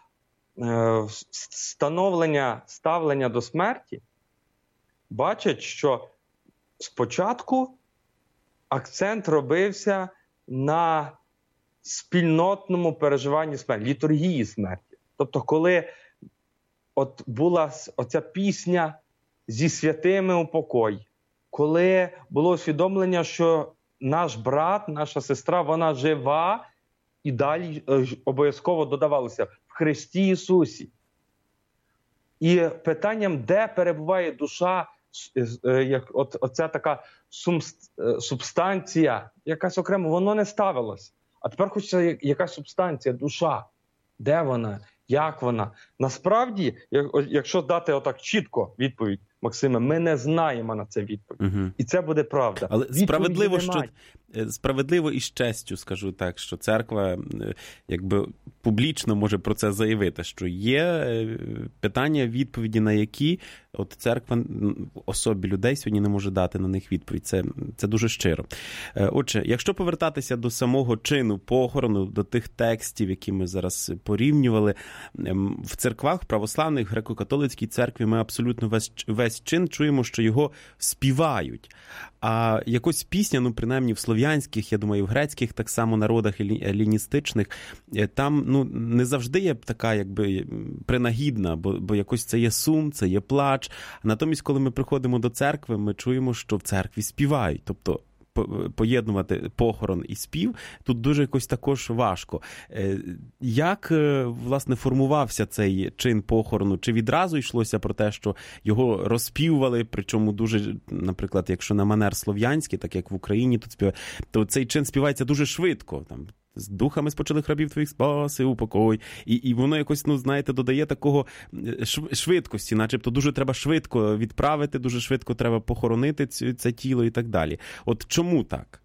ставлення до смерті, бачать, що спочатку акцент робився на спільнотному переживанні смерті, літургії смерті. Тобто, коли от була оця пісня «Зі святими упокой», коли було усвідомлення, що наш брат, наша сестра, вона жива, і далі обов'язково додавалося в Христі Ісусі. І питанням, де перебуває душа, оця така субстанція, якась окрема, воно не ставилось. А тепер хочеться якась субстанція, душа. Де вона? Як вона? Насправді, якщо дати отак чітко відповідь, Максиме, ми не знаємо на це відповідь. Угу. І це буде правда.
Але справедливо і з честю скажу так, що церква якби публічно може про це заявити, що є питання, відповіді на які от церква особі людей сьогодні не може дати на них відповідь. Це дуже щиро. Отже, якщо повертатися до самого чину похорону, до тих текстів, які ми зараз порівнювали, в церквах православних, греко-католицькій церкві ми абсолютно весь чин чуємо, що його співають. А якось пісня, принаймні в слов'янських, я думаю, в грецьких так само народах еліністичних, там не завжди є така якби принагідна, бо якось це є сум, це є плач. Натомість, коли ми приходимо до церкви, ми чуємо, що в церкві співають. Тобто поєднувати похорон і спів тут дуже якось також важко. Як, власне, формувався цей чин похорону? Чи відразу йшлося про те, що його розспівували, причому дуже, наприклад, якщо на манер слов'янський, так як в Україні тут співають, то цей чин співається дуже швидко, там, з духами спочилих рабів твоїх спаси, упокой. І воно якось, додає такого швидкості, начебто дуже треба швидко відправити, дуже швидко треба похоронити це тіло і так далі. От чому так?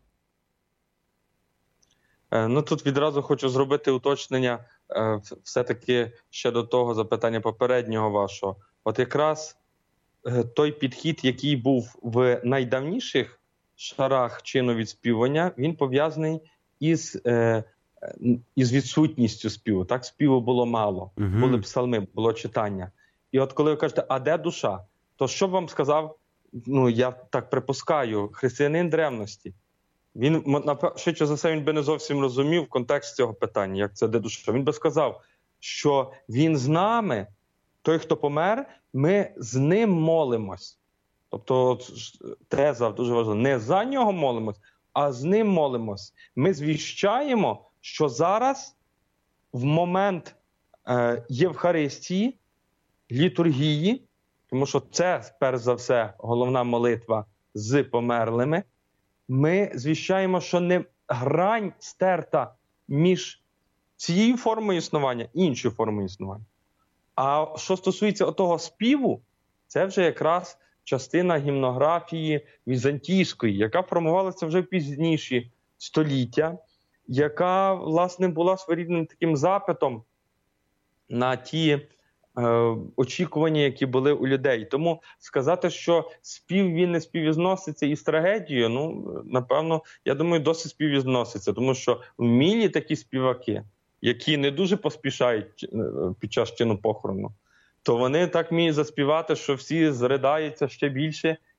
Тут відразу хочу зробити уточнення все-таки ще до того запитання попереднього вашого. От якраз той підхід, який був в найдавніших шарах чину відспівання, він пов'язаний із відсутністю співу. Так, співу було мало. Були псалми, було читання. І от коли ви кажете, а де душа? То що б вам сказав, я так припускаю, християнин древності? Він, швидше за все, він би не зовсім розумів контекст цього питання, як це де душа. Він би сказав, що він з нами, той, хто помер, ми з ним молимось. Тобто теза дуже важлива. Не за нього молимось, а з ним молимось. Ми звіщаємо, що зараз в момент Євхаристії, літургії, тому що це, перш за все, головна молитва з померлими, ми звіщаємо, що не грань стерта між цією формою існування і іншою формою існування. А що стосується того співу, це вже якраз частина гімнографії візантійської, яка формувалася вже в пізніші століття, яка, власне, була своєрідним таким запитом на ті очікування, які були у людей. Тому сказати, що спів він не співвідноситься із трагедією, напевно, я думаю, досить співвідноситься, тому що вмілі такі співаки, які не дуже поспішають під час чину похорону, то вони так вміють заспівати, що всі зридаються ще більше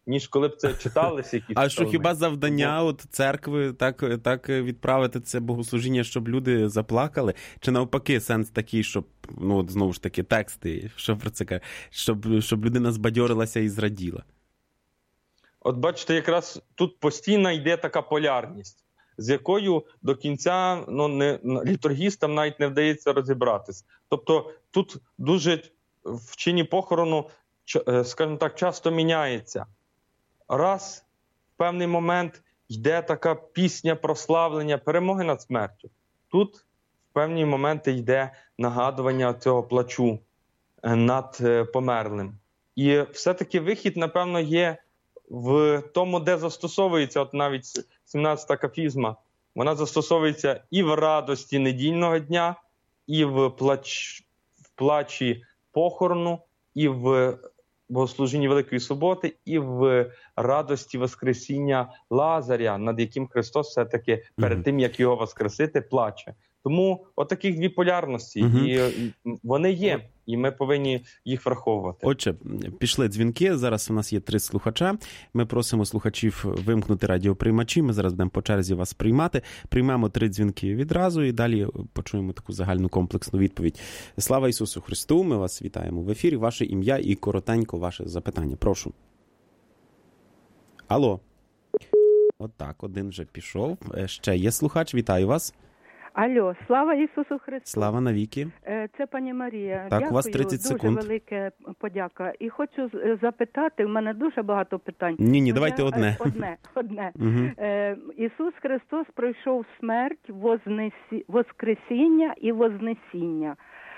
ніж коли б це читалися якісь.
А що хіба завдання от церкви так відправити це богослужіння, щоб люди заплакали? Чи навпаки сенс такий, щоб, ну от знову ж таки, тексти, що про це каже, щоб людина збадьорилася і зраділа?
От бачите, якраз тут постійно йде така полярність, з якою до кінця літургістам навіть не вдається розібратись. Тобто тут дуже в чині похорону, скажімо так, часто міняється. Раз в певний момент йде така пісня прославлення перемоги над смертю. Тут в певні моменти йде нагадування цього плачу над померлим. І все-таки вихід, напевно, є в тому, де застосовується, от навіть 17-та кафізма, вона застосовується і в радості недільного дня, і в плачі похорону, і в богослужінні Великої Суботи, і в радості Воскресіння Лазаря, над яким Христос все-таки перед тим, як його воскресити, плаче. Тому отаких дві полярності, і вони є, і ми повинні їх враховувати.
Отже, пішли дзвінки, зараз у нас є 3 слухача, ми просимо слухачів вимкнути радіоприймачі, ми зараз будемо по черзі вас приймати, приймемо 3 дзвінки відразу і далі почуємо таку загальну комплексну відповідь. Слава Ісусу Христу, ми вас вітаємо в ефірі, ваше ім'я і коротенько ваше запитання, прошу. Алло. Отак, один вже пішов, ще є слухач, вітаю вас.
Алло, слава Ісусу Христу.
Слава навіки.
Це пані Марія.
Так,
дякую,
у вас 30 секунд.
Дуже велике подяка. І хочу запитати, в мене дуже багато питань.
Ні, давайте одне.
Одне.
Угу.
Ісус Христос пройшов смерть, воскресіння і вознесіння.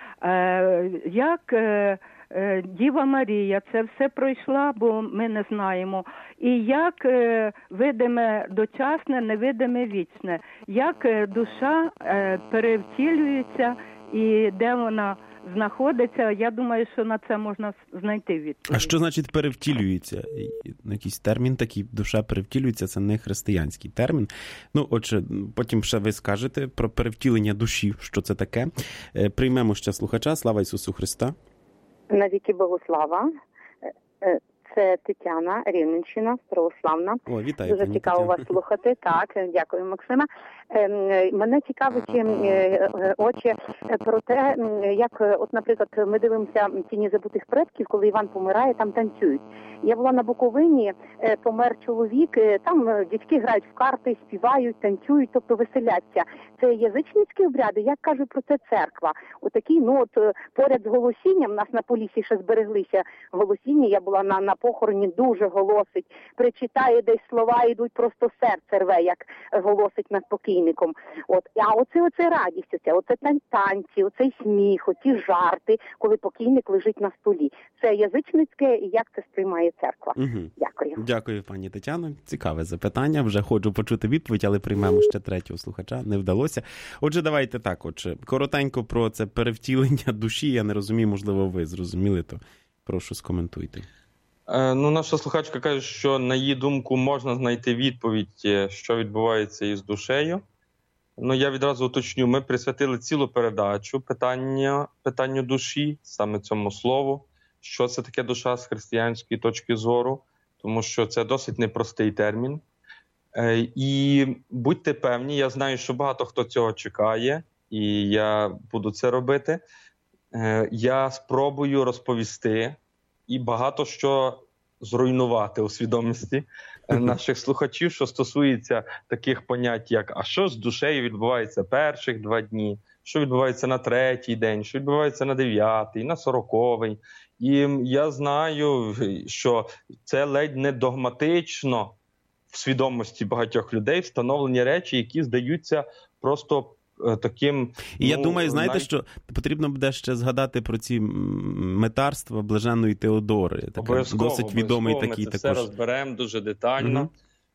Як Діва Марія це все пройшла, бо ми не знаємо. І як видиме дочасне, невидиме вічне. Як душа перевтілюється і де вона знаходиться, я думаю, що на це можна знайти відповідь.
А що значить перевтілюється? Якийсь термін такий, душа перевтілюється, це не християнський термін. Ну, отже, потім ще ви скажете про перевтілення душі, що це таке. Приймемо ще слухача. Слава Ісусу Христа.
Навіки Богослава. Це Тетяна, Рівненщина, православна.
О, вітаю,
дуже цікаво вас слухати. Так, дякую, Максима. Мене цікавить, отче, про те, як, от, наприклад, ми дивимося «Тіні забутих предків», коли Іван помирає, там танцюють. Я була на Буковині, помер чоловік, там дітки грають в карти, співають, танцюють, тобто веселяться. Це язичницькі обряди, як каже про це церква. Отакі, поряд з голосінням, у нас на Поліссі ще збереглися голосіння, я була на похороні, дуже голосить, причитає десь слова, йдуть, просто серце рве, як голосить над покійником. А оце радість, оце танці, оцей сміх, оці жарти, коли покійник лежить на столі. Це язичницьке, і як це сприймає церква.
Угу.
Дякую.
Дякую, пані Тетяно. Цікаве запитання. Вже хочу почути відповідь, але приймемо ще 3-го слухача. Не вдалося. Отже, давайте так. Коротенько про це перевтілення душі. Я не розумію, можливо, ви зрозуміли, то прошу скоментуйте.
Наша слухачка каже, що, на її думку, можна знайти відповідь, що відбувається із душею. Я відразу уточню, ми присвятили цілу передачу питанню душі, саме цьому слову, що це таке душа з християнської точки зору, тому що це досить непростий термін. І будьте певні, я знаю, що багато хто цього чекає, і я буду це робити. Я спробую розповісти і багато що зруйнувати у свідомості наших слухачів, що стосується таких понять, як «а що з душею відбувається перших 2 дні?», що відбувається на 3-й день, що відбувається на 9-й, на 40-й. І я знаю, що це ледь не догматично в свідомості багатьох людей встановлені речі, які здаються просто таким...
І я думаю, знаєте, що потрібно буде ще згадати про ці метарства Блаженної Теодори. Досить відомий такий
ми це
також.
все розберемо дуже детально.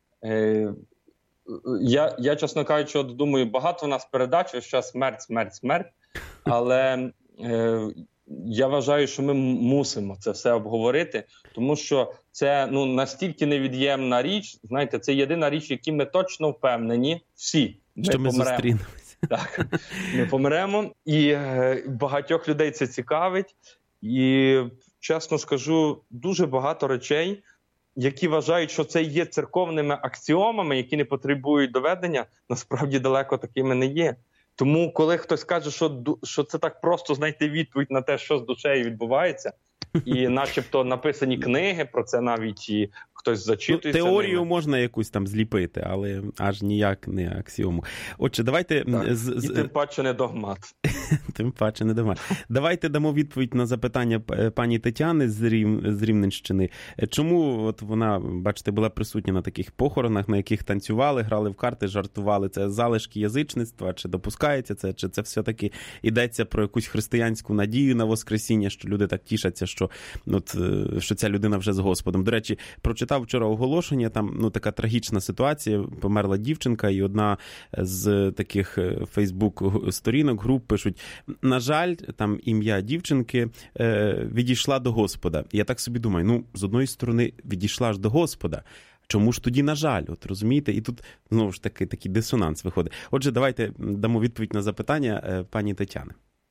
Я, чесно кажучи, думаю, багато в нас передач, що смерть, але я вважаю, що ми мусимо це все обговорити, тому що це настільки невід'ємна річ, знаєте, це єдина річ, в якій ми точно впевнені всі.
Що ми зустрінемося.
Так, ми помремо, і багатьох людей це цікавить. І, чесно скажу, дуже багато речей які вважають, що це є церковними аксіомами, які не потребують доведення, насправді далеко такими не є. Тому, коли хтось каже, що це так просто знайти відповідь на те, що з душею відбувається, і начебто написані книги про це навіть, і хтось зачитується.
Теорію
ними.
можна якусь там зліпити, але аж ніяк не аксіому. Отже, давайте...
І тим паче не догмат.
Тим паче не догмат. Давайте дамо відповідь на запитання пані Тетяни з Рівненщини. Чому от вона, бачите, була присутня на таких похоронах, на яких танцювали, грали в карти, жартували? Це залишки язичництва? Чи допускається це? Чи це все-таки йдеться про якусь християнську надію на Воскресіння, що люди так тішаться, що ця людина вже з Господом? До речі, прочитав вчора оголошення, там така трагічна ситуація, померла дівчинка, і одна з таких фейсбук-сторінок, груп пишуть: на жаль, там ім'я дівчинки відійшла до Господа. Я так собі думаю, з одної сторони відійшла ж до Господа, чому ж тоді на жаль? От розумієте? І тут знову ж таки такий дисонанс виходить. Отже, давайте дамо відповідь на запитання пані Тетяни.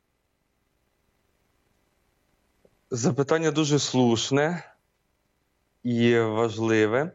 Запитання дуже слушне і важливе.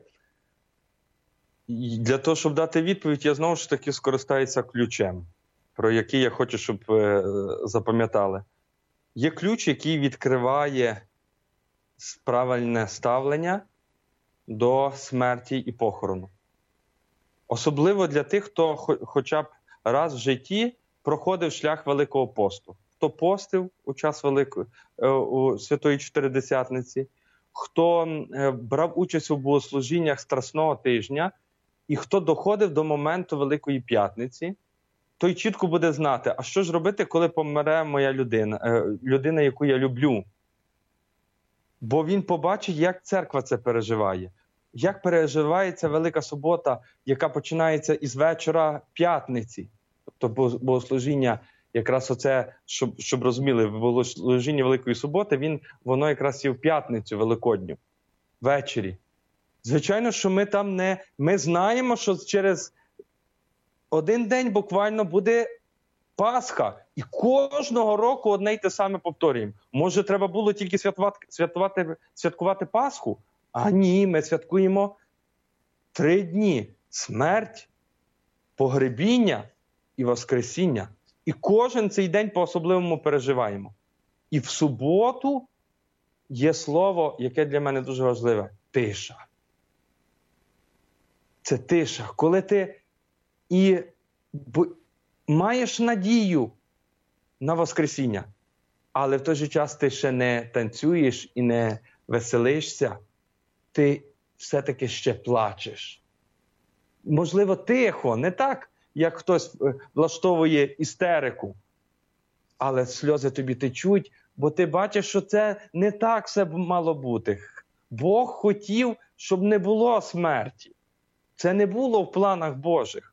І для того, щоб дати відповідь, я знову ж таки скористаюся ключем, про який я хочу, щоб запам'ятали. Є ключ, який відкриває правильне ставлення до смерті і похорону. Особливо для тих, хто хоча б раз в житті проходив шлях Великого посту. Хто постив у час у Святої Чотиридесятниці, хто брав участь у богослужіннях Страсного тижня, і хто доходив до моменту Великої П'ятниці, той чітко буде знати, а що ж робити, коли помре моя людина, яку я люблю. Бо він побачить, як церква це переживає. Як переживається Велика Субота, яка починається із вечора п'ятниці. Тобто богослужіння, якраз оце, щоб розуміли, богослужіння Великої Суботи, воно якраз і в п'ятницю Великодню, ввечері. Звичайно, що ми знаємо, що через один день буквально буде Пасха. І кожного року одне й те саме повторюємо. Може, треба було тільки святкувати Пасху? А ні, ми святкуємо 3 дні. Смерть, погребіння і Воскресіння. І кожен цей день по-особливому переживаємо. І в суботу є слово, яке для мене дуже важливе – тиша. Це тиша. Коли ти маєш надію на Воскресіння, але в той же час ти ще не танцюєш і не веселишся, ти все-таки ще плачеш. Можливо, тихо, не так, як хтось влаштовує істерику, але сльози тобі течуть, бо ти бачиш, що це не так все мало бути. Бог хотів, щоб не було смерті. Це не було в планах Божих.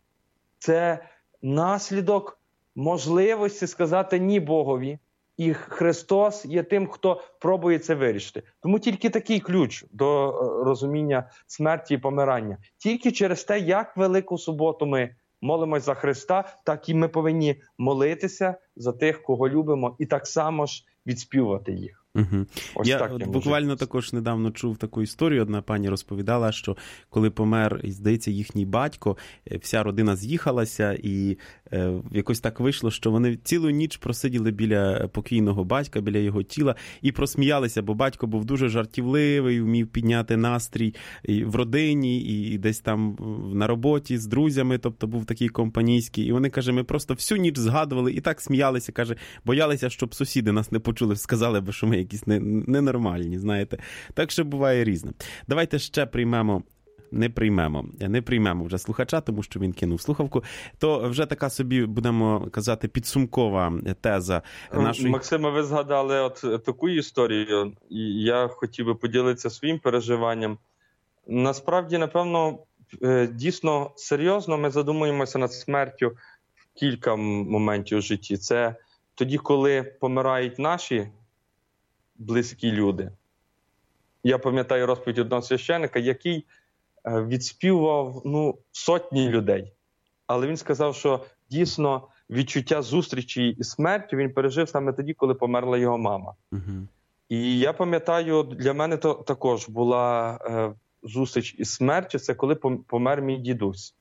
Це наслідок можливості сказати ні Богові. І Христос є тим, хто пробує це вирішити. Тому тільки такий ключ до розуміння смерті і помирання. Тільки через те, як Велику Суботу ми молимось за Христа, так і ми повинні молитися за тих, кого любимо, і так само ж відспівувати їх.
Угу. Я буквально також недавно чув таку історію. Одна пані розповідала, що коли помер, здається, їхній батько, вся родина з'їхалася, і якось так вийшло, що вони цілу ніч просиділи біля покійного батька, біля його тіла, і просміялися, бо батько був дуже жартівливий, вмів підняти настрій і в родині, і десь там на роботі з друзями, тобто був такий компанійський. І вони, каже, ми просто всю ніч згадували і так сміялися, каже, боялися, щоб сусіди нас не почули, сказали би, що ми якісь ненормальні, знаєте. Так що буває різне. Давайте ще не приймемо вже слухача, тому що він кинув слухавку. То вже така собі, будемо казати, підсумкова теза нашої...
Максиме, ви згадали от таку історію, і я хотів би поділитися своїм переживанням. Насправді, напевно, дійсно серйозно ми задумуємося над смертю в кілька моментів у житті. Це тоді, коли помирають наші близькі люди. Я пам'ятаю розповідь одного священика, який відспівував сотні людей. Але він сказав, що дійсно відчуття зустрічі із смертю він пережив саме тоді, коли померла його мама.
Угу.
І я пам'ятаю, для мене то також була зустріч із смертю, це коли помер мій дідусь.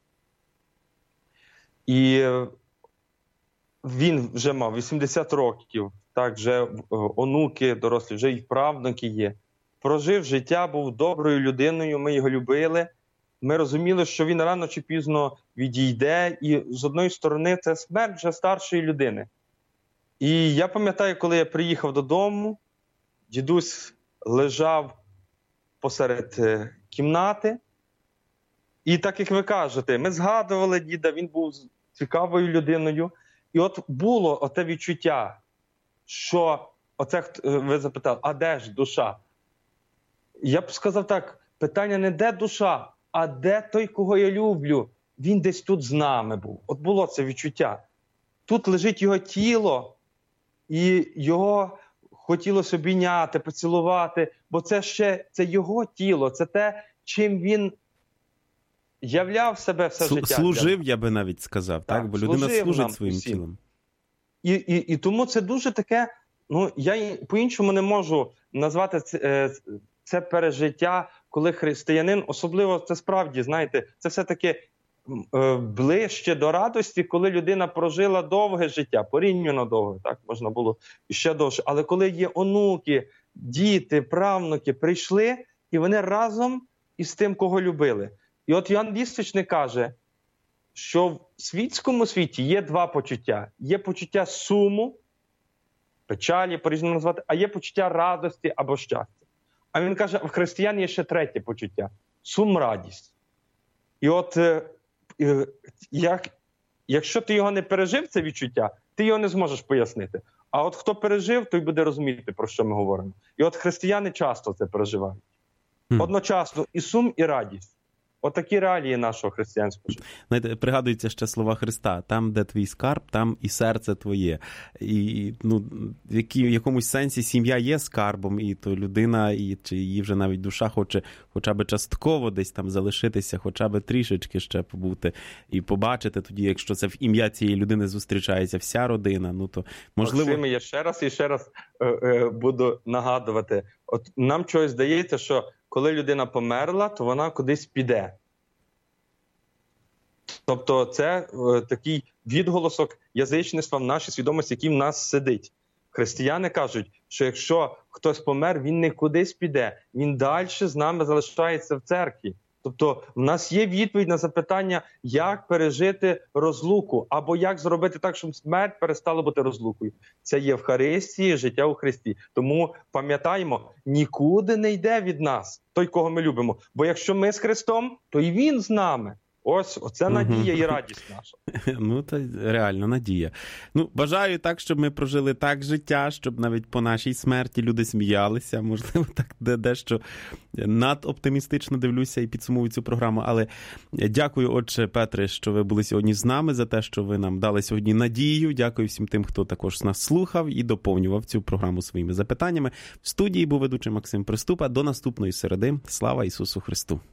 І він вже мав 80 років, так, вже онуки дорослі, вже і правнуки є. Прожив життя, був доброю людиною, ми його любили. Ми розуміли, що він рано чи пізно відійде, і з одної сторони це смерть вже старшої людини. І я пам'ятаю, коли я приїхав додому, дідусь лежав посеред кімнати, і так, як ви кажете, ми згадували діда, він був цікавою людиною, і от було оте відчуття, що, оце ви запитали, а де ж душа? Я б сказав так, питання не де душа, а де той, кого я люблю? Він десь тут з нами був. От було це відчуття. Тут лежить його тіло, і його хотілося обійняти, поцілувати, бо це його тіло, це те, чим він являв себе все життя.
Служив, я би навіть сказав, так? Бо людина служить своїм
усім
тілом.
І тому це дуже таке, я по-іншому не можу назвати це пережиття, коли християнин, особливо це справді, знаєте, це все-таки ближче до радості, коли людина прожила довге життя, порівняно довге, так, можна було ще довше. Але коли є онуки, діти, правнуки прийшли, і вони разом із тим, кого любили. І от Йоанн Вістичник каже, що в світському світі є два почуття. Є почуття суму, печалі, по-різному назвати, а є почуття радості або щастя. А він каже, в християн є ще третє почуття – сум-радість. І от якщо ти його не пережив, це відчуття, ти його не зможеш пояснити. А от хто пережив, той буде розуміти, про що ми говоримо. І от християни часто це переживають. Одночасно і сум, і радість. Отакі реалії нашого християнського життя.
Знаєте, пригадуються ще слова Христа. Там, де твій скарб, там і серце твоє. І в якомусь сенсі сім'я є скарбом, і то людина, чи її вже навіть душа хоче хоча б частково десь там залишитися, хоча б трішечки ще побути і побачити тоді, якщо це в ім'я цієї людини зустрічається вся родина, то можливо...
Максиме, я ще раз буду нагадувати. От нам чогось здається, що коли людина померла, то вона кудись піде. Тобто це такий відголосок язичництва в нашій свідомості, який в нас сидить. Християни кажуть, що якщо хтось помер, він не кудись піде, він далі з нами залишається в церкві. Тобто в нас є відповідь на запитання, як пережити розлуку, або як зробити так, щоб смерть перестала бути розлукою. Це Євхаристія, життя у Христі. Тому пам'ятаємо, нікуди не йде від нас той, кого ми любимо. Бо якщо ми з Христом, то і Він з нами. Оце надія і радість наша.
То реально надія. Бажаю так, щоб ми прожили так життя, щоб навіть по нашій смерті люди сміялися. Можливо, так дещо надоптимістично дивлюся і підсумую цю програму. Але дякую, отче Петре, що ви були сьогодні з нами, за те, що ви нам дали сьогодні надію. Дякую всім тим, хто також нас слухав і доповнював цю програму своїми запитаннями. В студії був ведучий Максим Приступа. До наступної середи. Слава Ісусу Христу!